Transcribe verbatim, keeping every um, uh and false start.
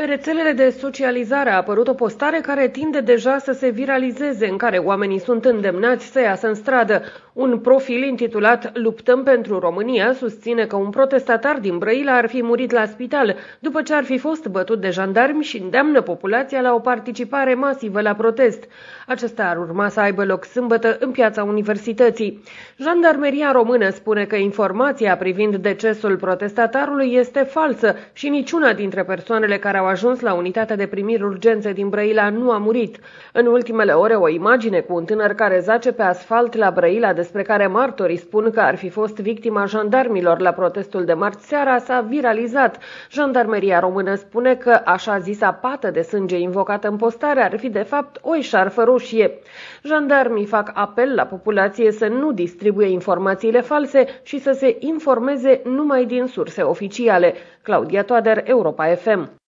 rețelele de socializare a apărut o postare care tinde deja să se viralizeze, în care oamenii sunt îndemnați să iasă în stradă. Un profil intitulat "Luptăm pentru România" susține că un protestatar din Brăila ar fi murit la spital după ce ar fi fost bătut de jandarmi și îndeamnă populația la o participare masivă la protest. Acesta ar urma să aibă loc sâmbătă în Piața Universității. Jandarmeria română spune că informația privind decesul protestatarului este falsă și niciuna dintre persoanele care au ajuns la unitatea de primiri urgențe din Brăila nu a murit. În ultimele ore, o imagine cu un tânăr care zace pe asfalt la Brăila, despre care martorii spun că ar fi fost victima jandarmilor la protestul de marți seara, s-a viralizat. Jandarmeria română spune că așa zisa pată de sânge invocată în postare ar fi de fapt o eșarfă roșie. Jandarmii fac apel la populație să nu distribuie informațiile false și să se informeze numai din surse oficiale. Claudia Toader, Europa F M.